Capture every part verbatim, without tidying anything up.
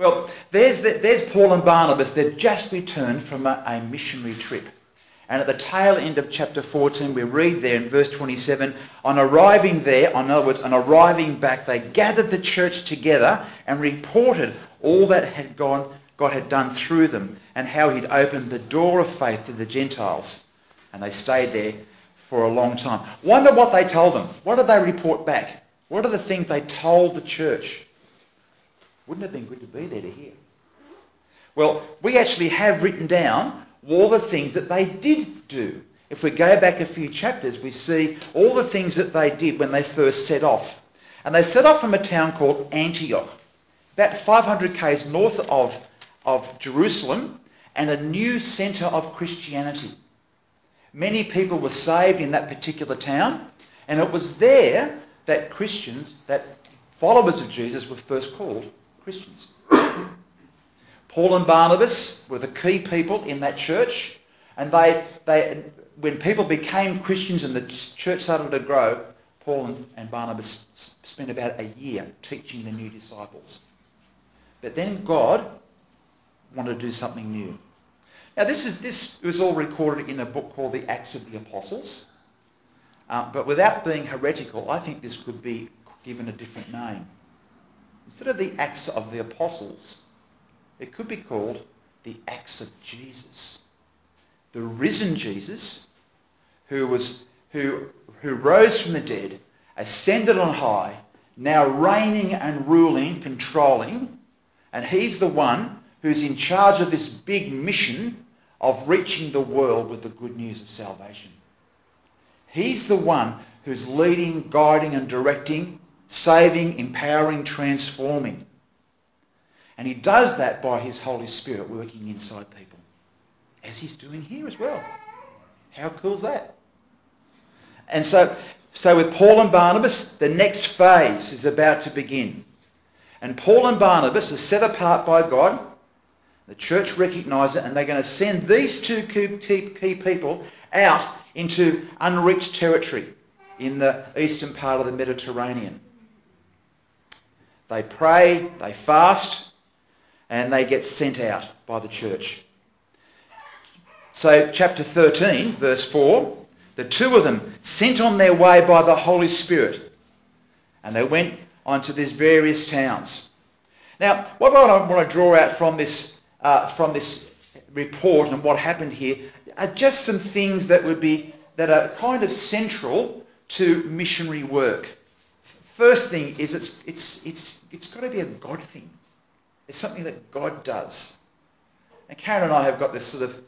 Well, there's, the, there's Paul and Barnabas. They've just returned from a, a missionary trip. And at the tail end of chapter fourteen, we read there in verse twenty-seven, on arriving there, in other words, on arriving back, they gathered the church together and reported all that had gone, God had done through them and how he'd opened the door of faith to the Gentiles. And they stayed there for a long time. Wonder what they told them. What did they report back? What are the things they told the church? Wouldn't it have been good to be there to hear? Well, we actually have written down all the things that they did do. If we go back a few chapters, we see all the things that they did when they first set off. And they set off from a town called Antioch, about five hundred k's north of, of Jerusalem, and a new centre of Christianity. Many people were saved in that particular town, and it was there that Christians, that followers of Jesus, were first called Christians. Paul and Barnabas were the key people in that church, and they, they, when people became Christians and the church started to grow, Paul and, and Barnabas spent about a year teaching the new disciples. But then God wanted to do something new. Now this is this was all recorded in a book called the Acts of the Apostles, uh, but without being heretical, I think this could be given a different name. Instead of the Acts of the Apostles, it could be called the Acts of Jesus. The risen Jesus, who was who who rose from the dead, ascended on high, now reigning and ruling, controlling, and he's the one who's in charge of this big mission of reaching the world with the good news of salvation. He's the one who's leading, guiding and directing, saving, empowering, transforming. And he does that by his Holy Spirit working inside people, as he's doing here as well. How cool is that? And so, so with Paul and Barnabas, the next phase is about to begin. And Paul and Barnabas are set apart by God. The church recognise it, and they're going to send these two key, key people out into unreached territory in the eastern part of the Mediterranean. They pray, they fast, and they get sent out by the church. So chapter thirteen, verse four, the two of them sent on their way by the Holy Spirit, and they went on to these various towns. Now, what I want to draw out from this uh, from this report and what happened here are just some things that would be that are kind of central to missionary work. First thing is it's it's it's it's got to be a God thing. It's something that God does. And Karen and I have got this sort of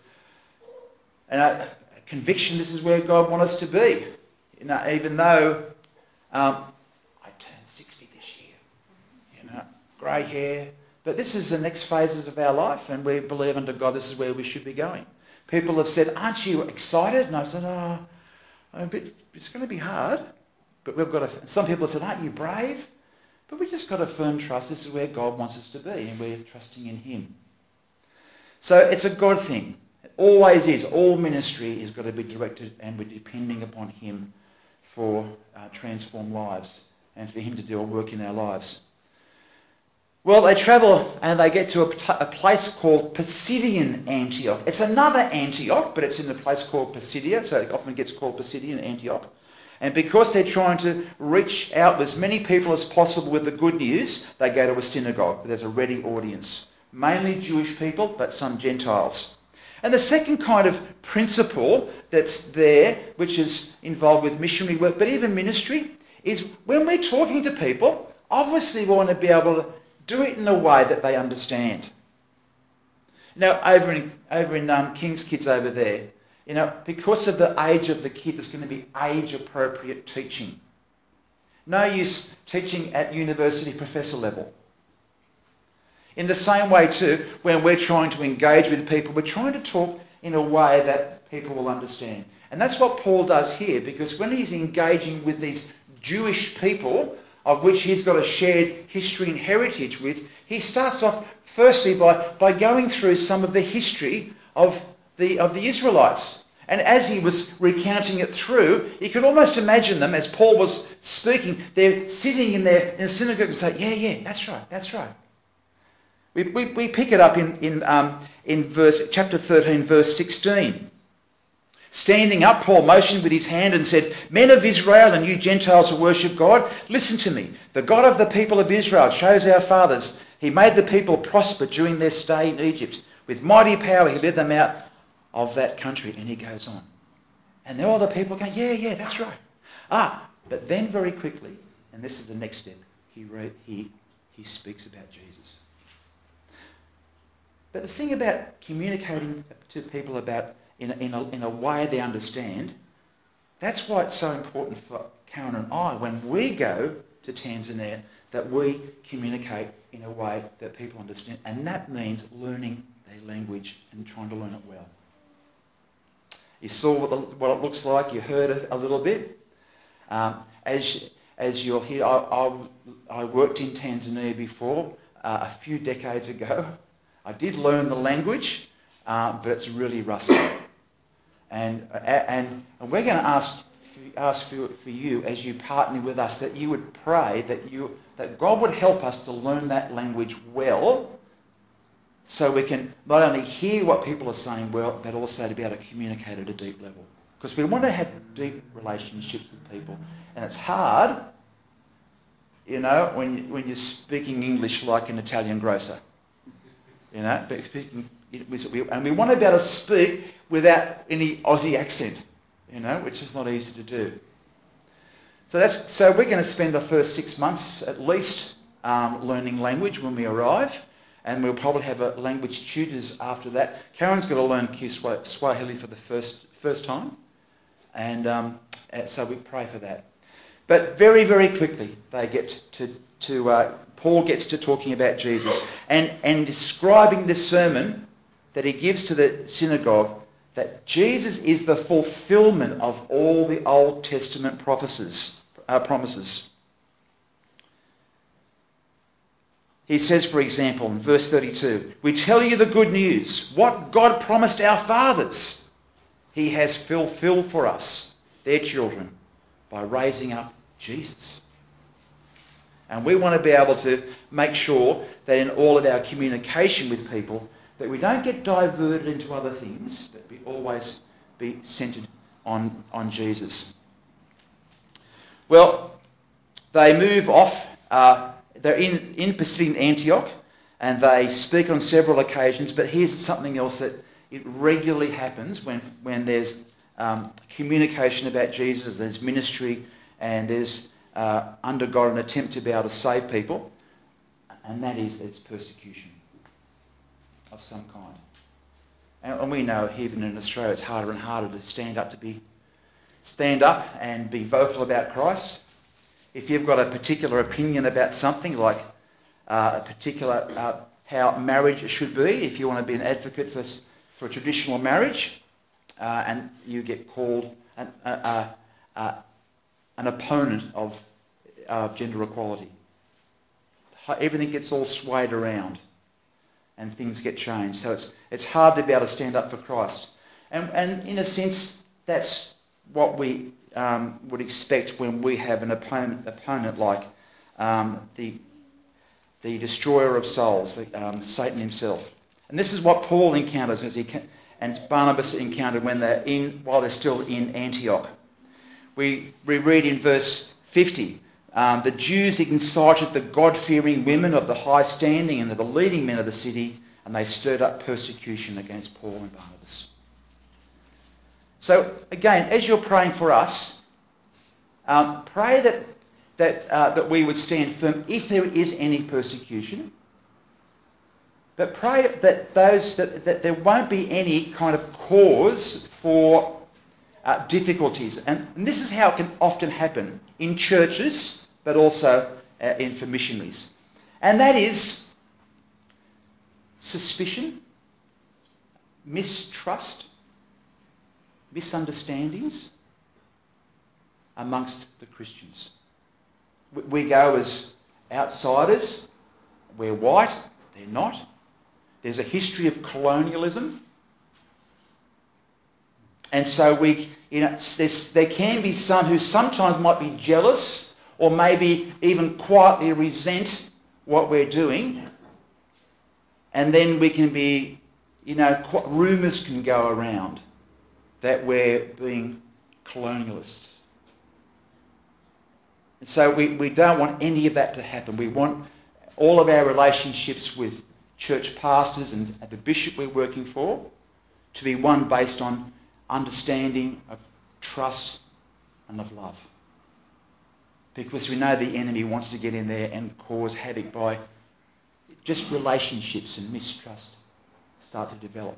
uh, conviction. This is where God wants us to be. You know, even though um, I turned sixty this year, you know, grey hair. But this is the next phases of our life, and we believe under God this is where we should be going. People have said, "Aren't you excited?" And I said, "Oh, I'm a bit, it's going to be hard." But we've got to. Some people have said, "Aren't you brave?" But we just got a firm trust. This is where God wants us to be, and we're trusting in Him. So it's a God thing. It always is. All ministry has got to be directed, and we're depending upon Him for uh, transformed lives and for Him to do a work in our lives. Well, they travel and they get to a, a place called Pisidian Antioch. It's another Antioch, but it's in a place called Pisidia, so it often gets called Pisidian Antioch. And because they're trying to reach out with as many people as possible with the good news, they go to a synagogue. There's a ready audience. Mainly Jewish people, but some Gentiles. And the second kind of principle that's there, which is involved with missionary work, but even ministry, is when we're talking to people, obviously we want to be able to do it in a way that they understand. Now, over in over in um, King's Kids over there, you know, because of the age of the kid, there's going to be age-appropriate teaching. No use teaching at university professor level. In the same way, too, when we're trying to engage with people, we're trying to talk in a way that people will understand. And that's what Paul does here, because when he's engaging with these Jewish people, of which he's got a shared history and heritage with, he starts off firstly by, by going through some of the history of the of the Israelites. And as he was recounting it through, you could almost imagine them, as Paul was speaking, they're sitting in their in the synagogue and say, yeah, yeah, that's right, that's right. We, we, we pick it up in, in, um, in verse, chapter thirteen, verse sixteen. Standing up, Paul motioned with his hand and said, "Men of Israel and you Gentiles who worship God, listen to me. The God of the people of Israel chose our fathers. He made the people prosper during their stay in Egypt. With mighty power he led them out of that country." And he goes on. And there are the people going, yeah, yeah, that's right. Ah, but then very quickly, and this is the next step, he, re- he, he speaks about Jesus. But the thing about communicating to people about in a, in a, in a way they understand, that's why it's so important for Karen and I, when we go to Tanzania, that we communicate in a way that people understand. And that means learning their language and trying to learn it well. You saw what, the, what it looks like. You heard it a little bit. Um, as as you'll hear, I, I, I worked in Tanzania before, uh, a few decades ago. I did learn the language, uh, but it's really rusty. And and, and we're going to ask ask for, for you, as you partner with us, that you would pray that you that God would help us to learn that language well, so we can not only hear what people are saying well, but also to be able to communicate at a deep level. Because we want to have deep relationships with people, and it's hard, you know, when you, when you're speaking English like an Italian grocer, you know, but speaking, and we want to be able to speak without any Aussie accent, you know, which is not easy to do. So that's so we're going to spend the first six months at least um, learning language when we arrive, and we'll probably have a language tutors after that. Karen's going to learn Kiswahili for the first first time, and um, so we pray for that. But very, very quickly they get to to uh, Paul gets to talking about Jesus and and describing the sermon that he gives to the synagogue, that Jesus is the fulfillment of all the Old Testament prophecies, uh, promises. He says, for example, in verse thirty-two, "We tell you the good news. What God promised our fathers, he has fulfilled for us, their children, by raising up Jesus." And we want to be able to make sure that in all of our communication with people, that we don't get diverted into other things, but we always be centred on, on Jesus. Well, they move off. Uh, they're in, in Pisidian Antioch, and they speak on several occasions. But here's something else that it regularly happens when, when there's um, communication about Jesus, there's ministry, and there's uh, under God an attempt to be able to save people, and that is there's persecution of some kind. And, and we know even in Australia it's harder and harder to stand up to be stand up and be vocal about Christ. If you've got a particular opinion about something, like uh, a particular uh, how marriage should be, if you want to be an advocate for for traditional marriage, uh, and you get called an, uh, uh, an opponent of uh, gender equality, everything gets all swayed around, and things get changed. So it's it's hard to be able to stand up for Christ, and and in a sense that's what we um, would expect when we have an opponent opponent like um, the the destroyer of souls, the, um, Satan himself. And this is what Paul encounters as he and Barnabas encountered when they're in while they're still in Antioch. We we read in verse fifty. Um, the Jews incited the God-fearing women of the high standing and of the leading men of the city, and they stirred up persecution against Paul and Barnabas. So again, as you're praying for us, um, pray that that uh, that we would stand firm if there is any persecution. But pray that those that, that there won't be any kind of cause for uh, difficulties, and, and this is how it can often happen in churches, but also uh, in for missionaries, and that is suspicion, mistrust, misunderstandings amongst the Christians. We, we go as outsiders. We're white, they're not. There's a history of colonialism. And so we, you know, there can be some who sometimes might be jealous or maybe even quietly resent what we're doing. And then we can be, you know, rumours can go around that we're being colonialists. And so we, we don't want any of that to happen. We want all of our relationships with church pastors and the bishop we're working for to be one based on understanding of trust and of love. Because we know the enemy wants to get in there and cause havoc by just relationships and mistrust start to develop.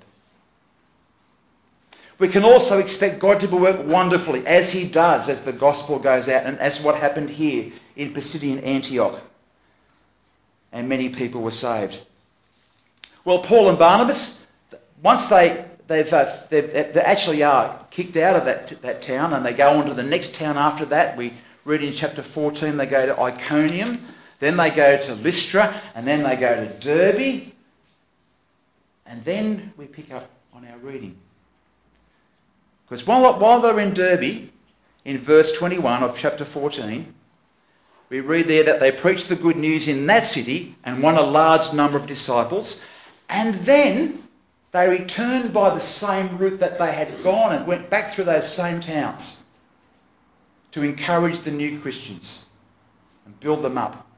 We can also expect God to work wonderfully, as he does as the gospel goes out, and as what happened here in Pisidian Antioch. And many people were saved. Well, Paul and Barnabas, once they they've, uh, they've they actually are kicked out of that that town, and they go on to the next town after that. We read in chapter fourteen, they go to Iconium, then they go to Lystra, and then they go to Derbe. And then we pick up on our reading. Because while, while they're in Derbe, in verse twenty-one of chapter fourteen, we read there that they preached the good news in that city and won a large number of disciples. And then they returned by the same route that they had gone and went back through those same towns to encourage the new Christians and build them up.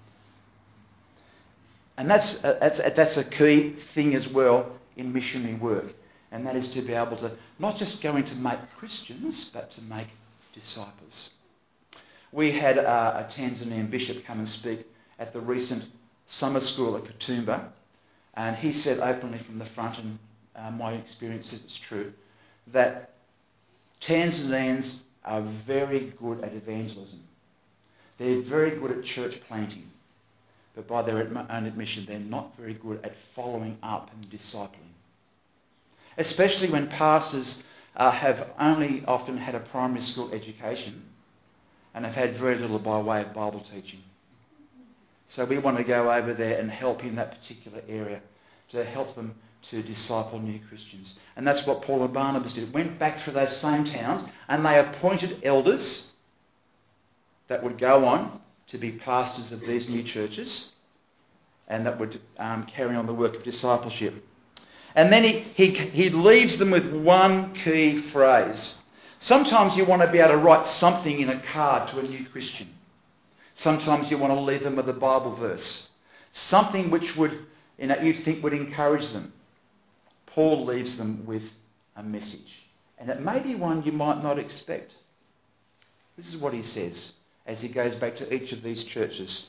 And that's a, that's, a, that's a key thing as well in missionary work. And that is to be able to not just go in to make Christians, but to make disciples. We had a, a Tanzanian bishop come and speak at the recent summer school at Katoomba. And he said openly from the front, and uh, my experience says it's true, that Tanzanians are very good at evangelism. They're very good at church planting. But by their own admission, they're not very good at following up and discipling. Especially when pastors uh, have only often had a primary school education and have had very little by way of Bible teaching. So we want to go over there and help in that particular area to help them to disciple new Christians. And that's what Paul and Barnabas did. Went back through those same towns and they appointed elders that would go on to be pastors of these new churches and that would um, carry on the work of discipleship. And then he, he, he leaves them with one key phrase. Sometimes you want to be able to write something in a card to a new Christian. Sometimes you want to leave them with a Bible verse. Something which would, you know, you'd think would encourage them. Paul leaves them with a message. And it may be one you might not expect. This is what he says as he goes back to each of these churches.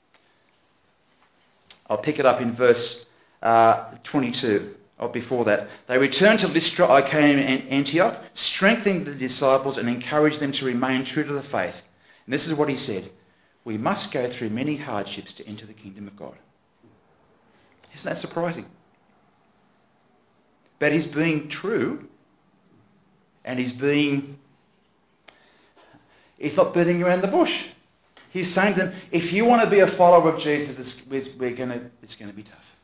I'll pick it up in verse uh, twenty-two. Or before that. They returned to Lystra, Iconium and Antioch, strengthening the disciples and encouraged them to remain true to the faith. And this is what he said. We must go through many hardships to enter the kingdom of God. Isn't that surprising? But he's being true, and he's being, he's not beating around the bush. He's saying to them, if you want to be a follower of Jesus, it's, we're going to, it's going to be tough.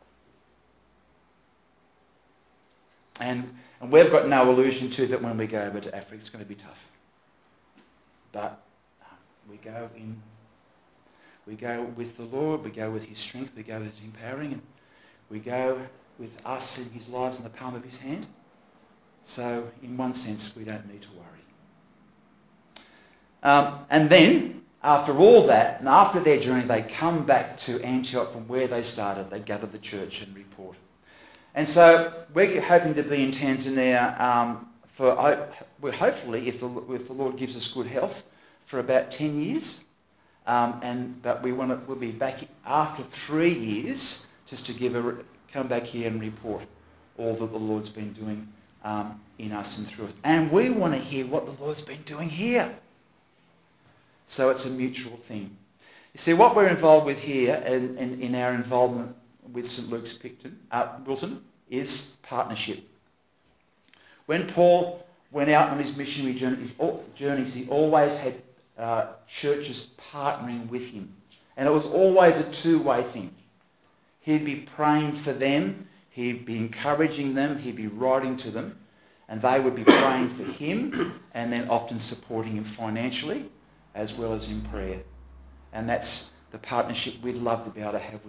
And, and we've got no illusion too that when we go over to Africa, it's going to be tough. But we go in, we go with the Lord, we go with his strength, we go with his empowering, and we go with us in his lives in the palm of his hand. So in one sense, we don't need to worry. Um, and then, after all that, and after their journey, they come back to Antioch from where they started. They gather the church and report. And so we're hoping to be in Tanzania um, for, we're hopefully, if the, if the Lord gives us good health, for about ten years. Um, and but we want to, we'll be back after three years just to give a, come back here and report all that the Lord's been doing um, in us and through us. And we want to hear what the Lord's been doing here. So it's a mutual thing. You see, what we're involved with here and, and in our involvement with St Luke's Picton, uh, Wilton, is partnership. When Paul went out on his missionary journeys, he always had uh, churches partnering with him. And it was always a two-way thing. He'd be praying for them, he'd be encouraging them, he'd be writing to them, and they would be praying for him and then often supporting him financially as well as in prayer. And that's the partnership we'd love to be able to have with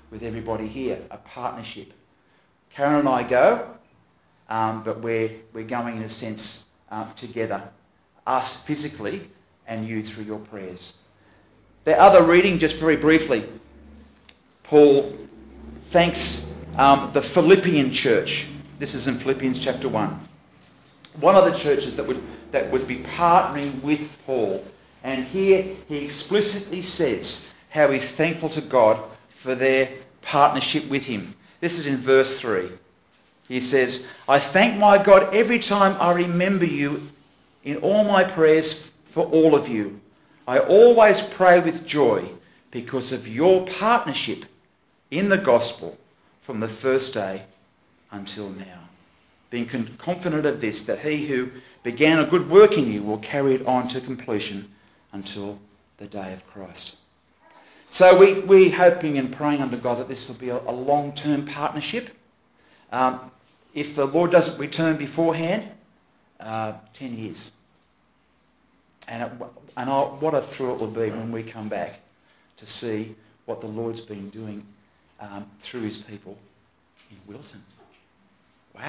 with everybody here, a partnership. Karen and I go, um, but we're, we're going in a sense uh, together, us physically and you through your prayers. The other reading, just very briefly, Paul thanks um, the Philippian church. This is in Philippians chapter one. One of the churches that would that would be partnering with Paul. And here he explicitly says how he's thankful to God for their partnership with him. This is in verse three. He says, I thank my God every time I remember you in all my prayers for all of you. I always pray with joy because of your partnership in the gospel from the first day until now. Being confident of this, that he who began a good work in you will carry it on to completion until the day of Christ. So we, we're hoping and praying under God that this will be a, a long-term partnership. Um, if the Lord doesn't return beforehand, uh, ten years. And, it, and I, what a thrill it will be when we come back to see what the Lord's been doing um, through his people in Wilton. Wow.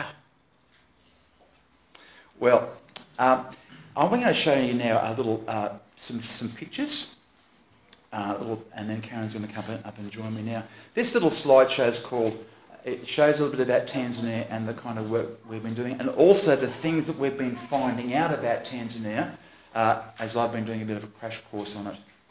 Well, um, I'm going to show you now a little, uh, some some pictures, uh, little, and then Karen's going to come up and join me now. This little slideshow is called, it shows a little bit about Tanzania and the kind of work we've been doing, and also the things that we've been finding out about Tanzania, uh, as I've been doing a bit of a crash course on it.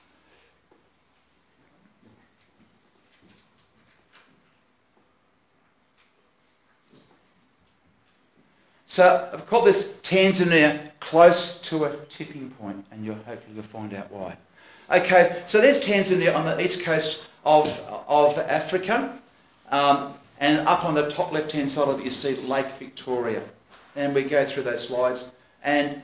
So I've called this Tanzania close to a tipping point, and you'll hopefully you'll find out why. Okay, so there's Tanzania on the east coast of of Africa, um, and up on the top left-hand side of it you see Lake Victoria, and we go through those slides. And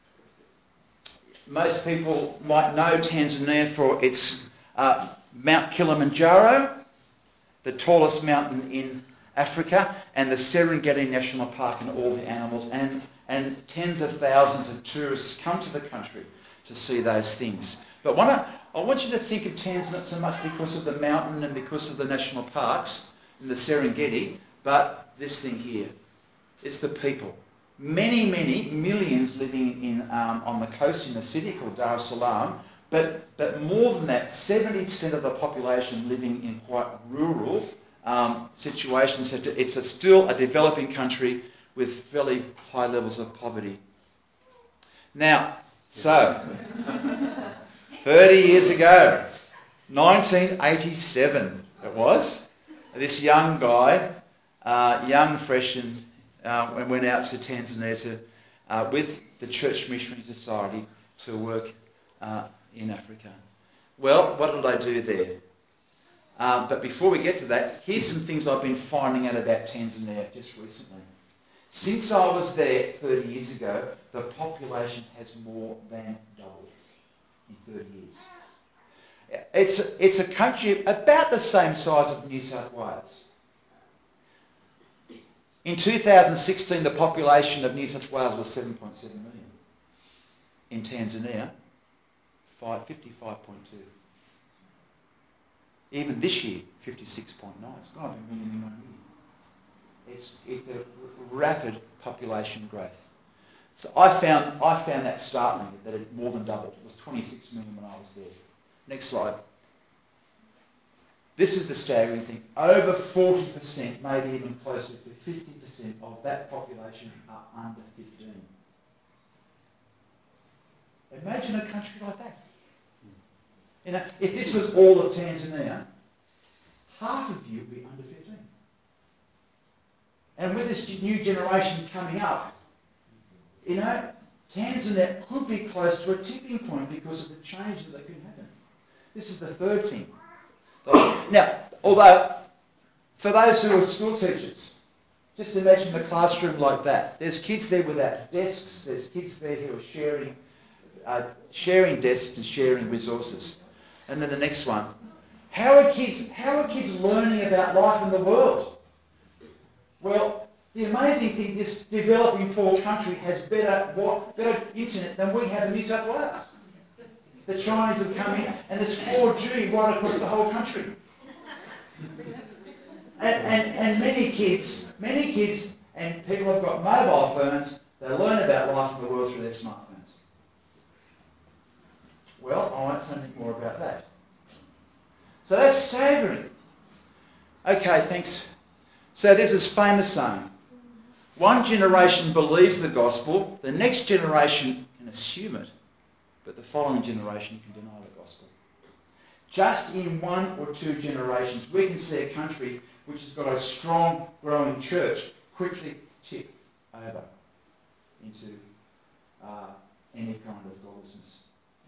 most people might know Tanzania for its uh, Mount Kilimanjaro, the tallest mountain in Africa, and the Serengeti National Park and all the animals, and, and tens of thousands of tourists come to the country to see those things. But one, I want you to think of Tanzania not so much because of the mountain and because of the national parks and the Serengeti, but this thing here. It's the people. Many, many millions living in um, on the coast in a city called Dar es Salaam, but, but more than that, seventy percent of the population living in quite rural Um, situations. It's a, still a developing country with fairly high levels of poverty. Now, so, thirty years ago, nineteen eighty-seven it was, this young guy, uh, young, fresh, and uh, went out to Tanzania to, uh, with the Church Missionary Society to work uh, in Africa. Well, what did I do there? Um, but before we get to that, here's some things I've been finding out about Tanzania just recently. Since I was there thirty years ago, the population has more than doubled in thirty years. It's, it's a country about the same size of New South Wales. In two thousand sixteen, the population of New South Wales was seven point seven million. In Tanzania, fifty-five point two. Even this year, fifty-six point nine. It's not a million in one year. It's, it's a rapid population growth. So I found I found that startling, that it more than doubled. It was twenty-six million when I was there. Next slide. This is the staggering thing. Over forty percent, maybe even closer to fifty percent of that population are under fifteen. Imagine a country like that. You know, if this was all of Tanzania, half of you would be under fifteen. And with this new generation coming up, you know, Tanzania could be close to a tipping point because of the change that could happen. This is the third thing. Now, although, for those who are school teachers, just imagine the classroom like that. There's kids there without desks. There's kids there who are sharing, uh, sharing desks and sharing resources. And then the next one. How are kids, how are kids learning about life in the world? Well, the amazing thing, this developing poor country has better what, better internet than we have in New South Wales. The Chinese have come in, and there's four G right across the whole country. And, and, and many kids, many kids and people have got mobile phones, they learn about life in the world through their smartphones. Well, I won't say anything more about that. So that's staggering. Okay, thanks. So there's this famous saying. One generation believes the gospel, the next generation can assume it, but the following generation can deny the gospel. Just in one or two generations, we can see a country which has got a strong, growing church quickly tip over into uh, any kind of lawlessness.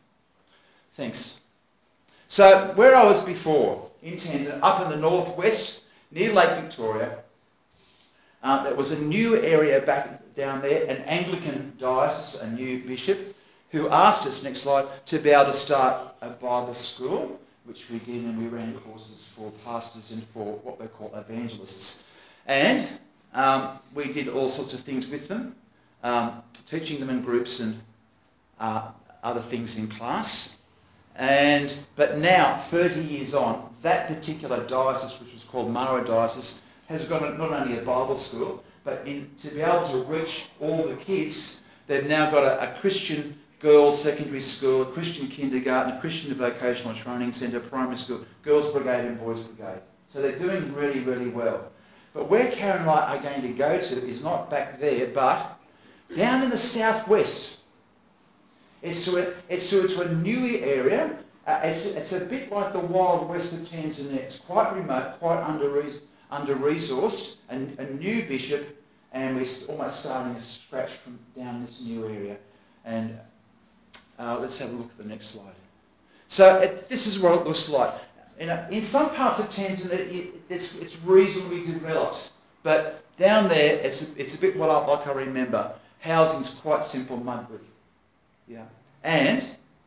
Thanks. So, where I was before, in Tanzania, up in the northwest, near Lake Victoria, uh, there was a new area back down there, an Anglican diocese, a new bishop, who asked us, next slide, to be able to start a Bible school, which we did, and we ran courses for pastors and for what they call evangelists. And um, we did all sorts of things with them, um, teaching them in groups and uh, other things in class. And but now, thirty years on, that particular diocese, which was called Mara Diocese, has got a, not only a Bible school, but in, to be able to reach all the kids, they've now got a, a Christian girls' secondary school, a Christian kindergarten, a Christian vocational training centre, primary school, girls' brigade and boys' brigade. So they're doing really, really well. But where Karen and I are going to go to is not back there, but down in the southwest. It's to a, it's to, to a new area. Uh, it's, it's a bit like the wild west of Tanzania. It's quite remote, quite under under-resourced, a, a new bishop, and we're almost starting to scratch from down this new area. And uh, let's have a look at the next slide. So it, this is what it looks like. In, a, in some parts of Tanzania, it, it's, it's reasonably developed, but down there, it's a, it's a bit what I, like I remember. Housing's quite simple, mud brick. Yeah. And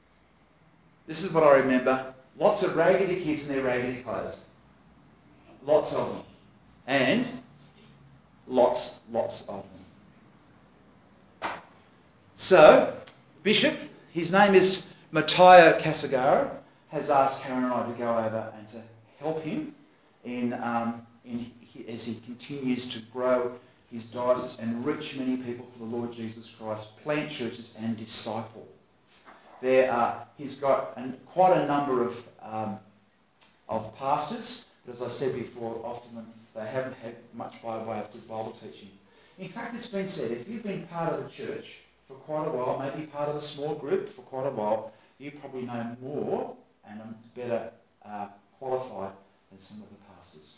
this is what I remember. Lots of raggedy kids in their raggedy clothes. Lots of them. And lots, lots of them. So, Bishop, his name is Matayo Kasagara, has asked Karen and I to go over and to help him in, um, in as he continues to grow his diocese and reach many people for the Lord Jesus Christ, plant churches and disciple. There are, he's got an, quite a number of um, of pastors, but as I said before, often they haven't had much by way of good Bible teaching. In fact, it's been said, if you've been part of the church for quite a while, maybe part of a small group for quite a while, you probably know more and are better uh, qualified than some of the pastors.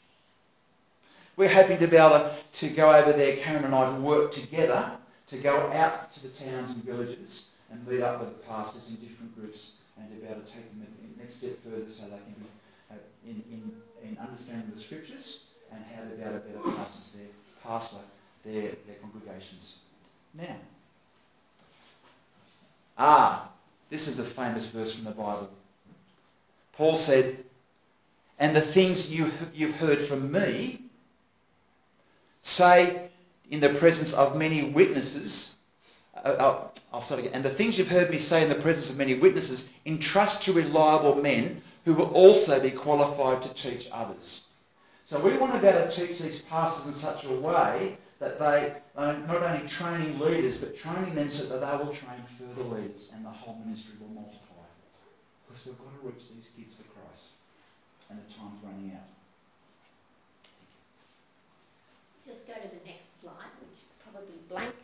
We're hoping to be able to, to go over there, Karen and I, to work together, to go out to the towns and villages and meet up with the pastors in different groups and to be able to take them the next step further so they can be uh, in, in, in understanding the scriptures and how to be able to better pastor their, pastor their, their congregations. Now, ah, this is a famous verse from the Bible. Paul said, "And the things you, you've heard from me, say in the presence of many witnesses," uh, I'll, I'll start again. "And the things you've heard me say in the presence of many witnesses, entrust to reliable men who will also be qualified to teach others." So we want to be able to teach these pastors in such a way that they are not only training leaders, but training them so that they will train further leaders and the whole ministry will multiply. Because we've got to reach these kids for Christ. And the time's running out. Just go to the next slide, which is probably blank.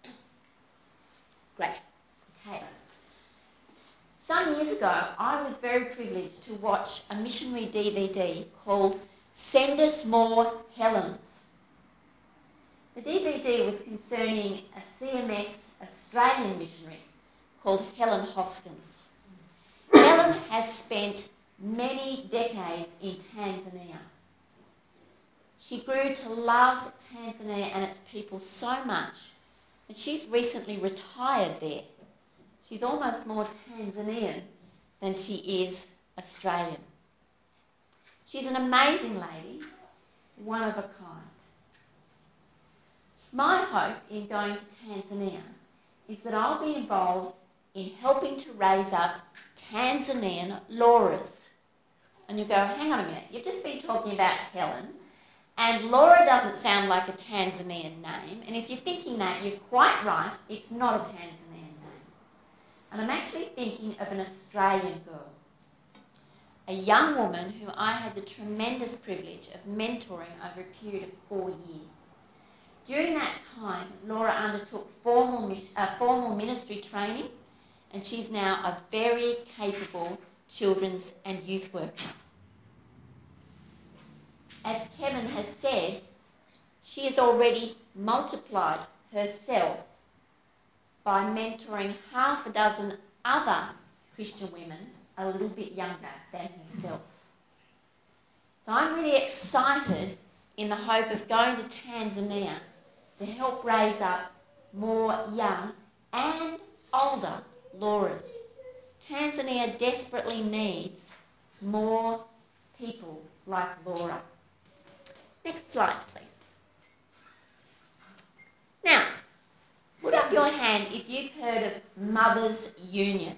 Great. Okay. Some years ago, I was very privileged to watch a missionary D V D called Send Us More Helens. The D V D was concerning a C M S Australian missionary called Helen Hoskins. Helen has spent many decades in Tanzania. She grew to love Tanzania and its people so much that she's recently retired there. She's almost more Tanzanian than she is Australian. She's an amazing lady, one of a kind. My hope in going to Tanzania is that I'll be involved in helping to raise up Tanzanian lawyers. And you go, hang on a minute, you've just been talking about Helen, and Laura doesn't sound like a Tanzanian name, and if you're thinking that, you're quite right, it's not a Tanzanian name. And I'm actually thinking of an Australian girl, a young woman who I had the tremendous privilege of mentoring over a period of four years. During that time, Laura undertook formal, uh, formal ministry training, and she's now a very capable children's and youth worker. As Kevin has said, she has already multiplied herself by mentoring half a dozen other Christian women a little bit younger than herself. So I'm really excited in the hope of going to Tanzania to help raise up more young and older Lauras. Tanzania desperately needs more people like Laura. Next slide, please. Now, put up your hand if you've heard of Mothers Union.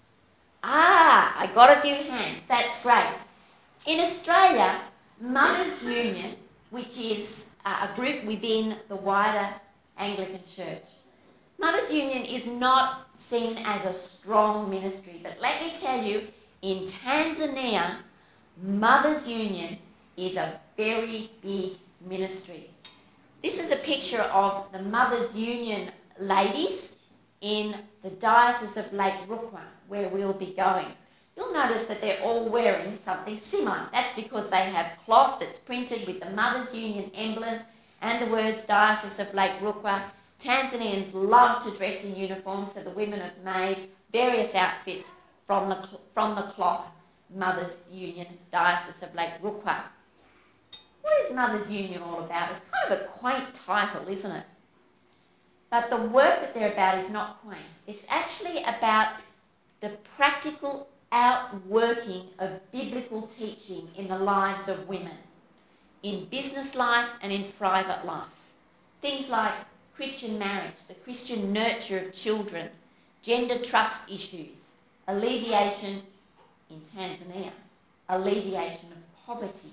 Ah, I got a few hands. That's great. In Australia, Mothers Union, which is a group within the wider Anglican Church, Mothers Union is not seen as a strong ministry, but let me tell you, in Tanzania, Mothers Union is a very big ministry. This is a picture of the Mothers Union ladies in the Diocese of Lake Rukwa, where we'll be going. You'll notice that they're all wearing something similar. That's because they have cloth that's printed with the Mothers Union emblem and the words Diocese of Lake Rukwa. Tanzanians love to dress in uniform, so the women have made various outfits from the, from the cloth Mothers Union, Diocese of Lake Rukwa. What is Mothers Union all about? It's kind of a quaint title, isn't it? But the work that they're about is not quaint. It's actually about the practical outworking of biblical teaching in the lives of women, in business life and in private life. Things like Christian marriage, the Christian nurture of children, gender trust issues, alleviation in Tanzania, alleviation of poverty.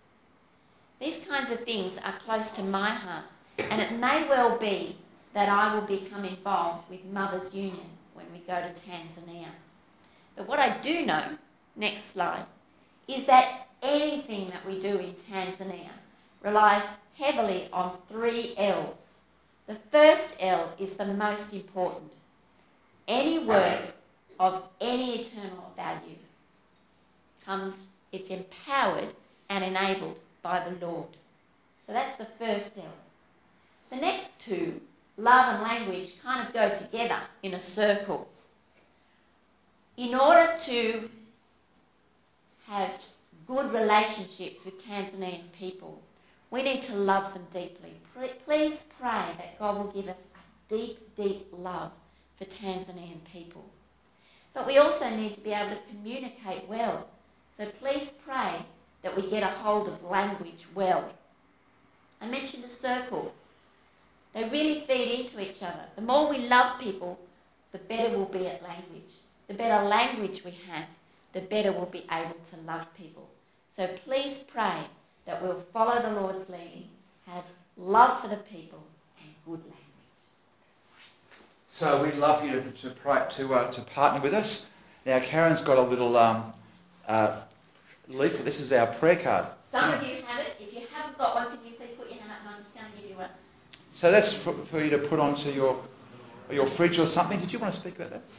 These kinds of things are close to my heart, and it may well be that I will become involved with Mothers Union when we go to Tanzania. But what I do know, next slide, is that anything that we do in Tanzania relies heavily on three L's. The first L is the most important. Any work of any eternal value comes, it's empowered and enabled by the Lord. So that's the first L. The next two, love and language, kind of go together in a circle. In order to have good relationships with Tanzanian people, we need to love them deeply. Please pray that God will give us a deep, deep love for Tanzanian people. But we also need to be able to communicate well. So please pray that we get a hold of language well. I mentioned a circle. They really feed into each other. The more we love people, the better we'll be at language. The better language we have, the better we'll be able to love people. So please pray that we'll follow the Lord's leading, have love for the people, and good language. So we'd love you to to, pray, to, uh, to partner with us. Now Karen's got a little um, uh, leaflet. This is our prayer card. Some of you have it. If you haven't got one, can you please put your hand up and I'm just going to give you one. So that's for, for you to put onto your your fridge or something. Did you want to speak about that?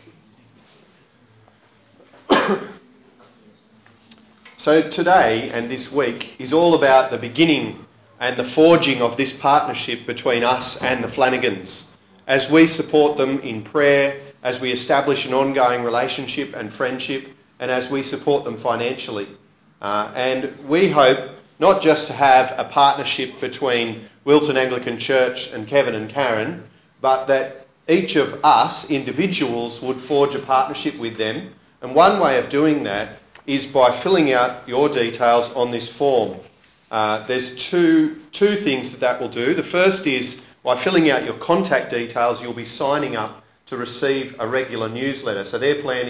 So today and this week is all about the beginning and the forging of this partnership between us and the Flanagans, as we support them in prayer, as we establish an ongoing relationship and friendship, and as we support them financially. Uh, and we hope not just to have a partnership between Wilton Anglican Church and Kevin and Karen, but that each of us, individuals, would forge a partnership with them. And one way of doing that is by filling out your details on this form. Uh, there's two, two things that that will do. The first is by filling out your contact details, you'll be signing up to receive a regular newsletter. So they're planning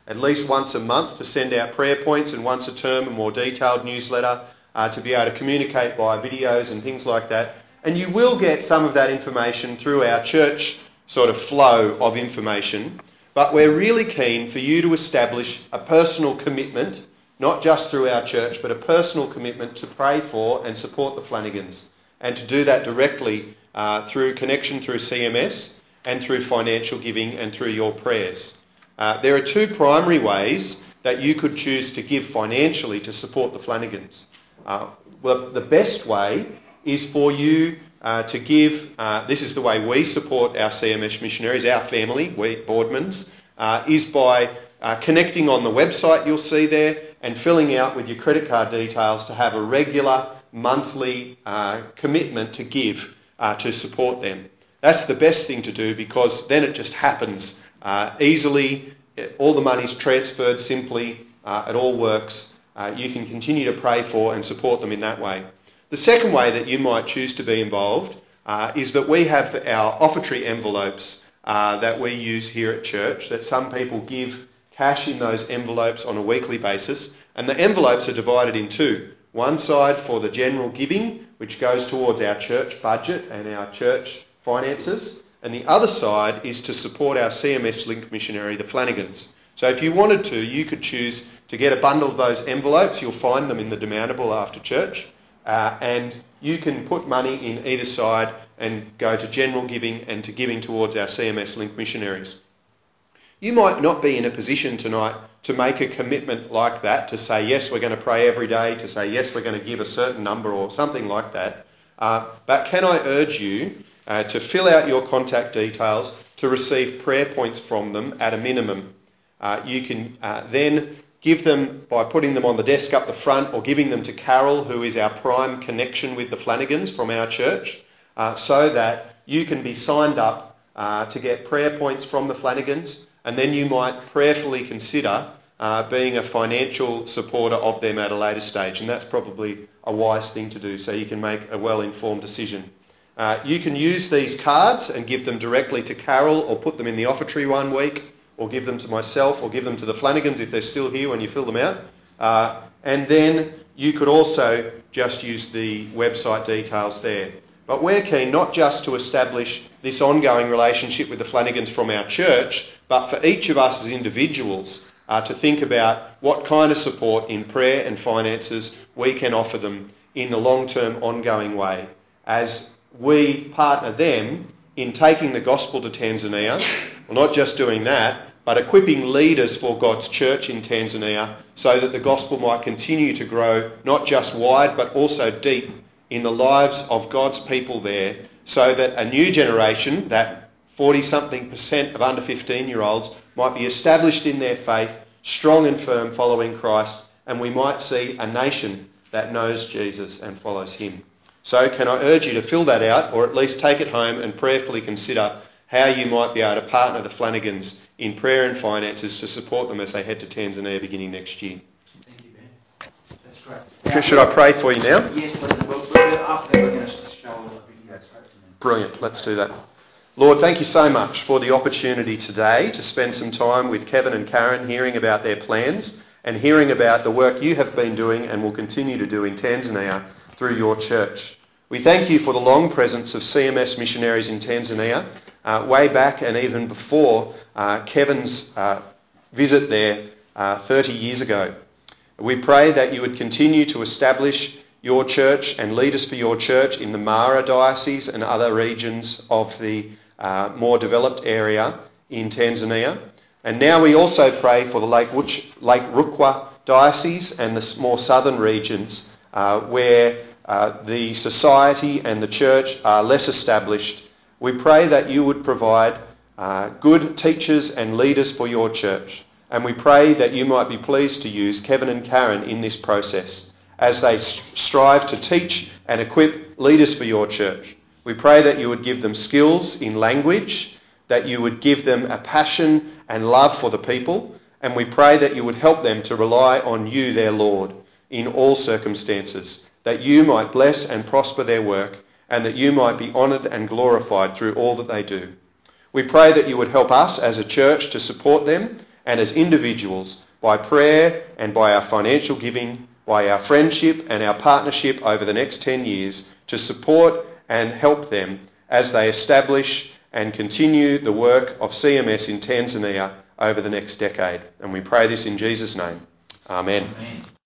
at least once a month to send out prayer points, and once a term a more detailed newsletter uh, to be able to communicate via videos and things like that. And you will get some of that information through our church sort of flow of information, but we're really keen for you to establish a personal commitment, not just through our church, but a personal commitment to pray for and support the Flanagans, and to do that directly uh, through connection through C M S and through financial giving and through your prayers. Uh, there are two primary ways that you could choose to give financially to support the Flanagans. Uh, well, the best way is for you uh, to give, uh, this is the way we support our C M S missionaries, our family, we Boardmans, uh, is by uh, connecting on the website you'll see there and filling out with your credit card details to have a regular monthly uh, commitment to give uh, to support them. That's the best thing to do, because then it just happens uh, easily. All the money's transferred simply. Uh, it all works. Uh, you can continue to pray for and support them in that way. The second way that you might choose to be involved uh, is that we have our offertory envelopes uh, that we use here at church, that some people give cash in those envelopes on a weekly basis, and the envelopes are divided in two. One side for the general giving, which goes towards our church budget and our church finances, and the other side is to support our C M S link missionary, the Flanagans. So if you wanted to, you could choose to get a bundle of those envelopes. You'll find them in the demountable after church, uh, and you can put money in either side and go to general giving and to giving towards our C M S link missionaries. You might not be in a position tonight to make a commitment like that, to say, yes, we're going to pray every day, to say, yes, we're going to give a certain number or something like that. Uh, but can I urge you uh, to fill out your contact details to receive prayer points from them at a minimum. Uh, you can uh, then give them by putting them on the desk up the front, or giving them to Carol, who is our prime connection with the Flanagans from our church, uh, so that you can be signed up uh, to get prayer points from the Flanagans, and then you might prayerfully consider uh, being a financial supporter of them at a later stage, and that's probably a wise thing to do, so you can make a well-informed decision. Uh, you can use these cards and give them directly to Carol, or put them in the offertory one week, or give them to myself, or give them to the Flanagans if they're still here when you fill them out. Uh, and then you could also just use the website details there. But we're keen not just to establish this ongoing relationship with the Flanagans from our church, but for each of us as individuals uh, to think about what kind of support in prayer and finances we can offer them in the long-term ongoing way, as we partner them in taking the gospel to Tanzania. Well, not just doing that, but equipping leaders for God's church in Tanzania, so that the gospel might continue to grow, not just wide, but also deep in the lives of God's people there, so that a new generation, that forty-something percent of under fifteen-year-olds, might be established in their faith, strong and firm, following Christ, and we might see a nation that knows Jesus and follows him. So can I urge you to fill that out, or at least take it home and prayerfully consider how you might be able to partner the Flanagans in prayer and finances to support them as they head to Tanzania beginning next year. Thank you, Ben. That's great. Should I pray for you now? Yes, please. Well, after that, we're going to show a video straight from them. Brilliant. Let's do that. Lord, thank you so much for the opportunity today to spend some time with Kevin and Karen, hearing about their plans and hearing about the work you have been doing and will continue to do in Tanzania through your church. We thank you for the long presence of C M S missionaries in Tanzania, uh, way back and even before uh, Kevin's uh, visit there uh, thirty years ago. We pray that you would continue to establish your church and leaders for your church in the Mara Diocese and other regions of the uh, more developed area in Tanzania. And now we also pray for the Lake, Wuch- Lake Rukwa Diocese and the more southern regions uh, where uh, the society and the church are less established. We pray that you would provide uh, good teachers and leaders for your church. And we pray that you might be pleased to use Kevin and Karen in this process as they strive to teach and equip leaders for your church. We pray that you would give them skills in language, that you would give them a passion and love for the people, and we pray that you would help them to rely on you, their Lord, in all circumstances, that you might bless and prosper their work, and that you might be honoured and glorified through all that they do. We pray that you would help us as a church to support them and as individuals by prayer and by our financial giving, by our friendship and our partnership over the next ten years to support and help them as they establish and continue the work of C M S in Tanzania over the next decade. And we pray this in Jesus' name. Amen. Amen.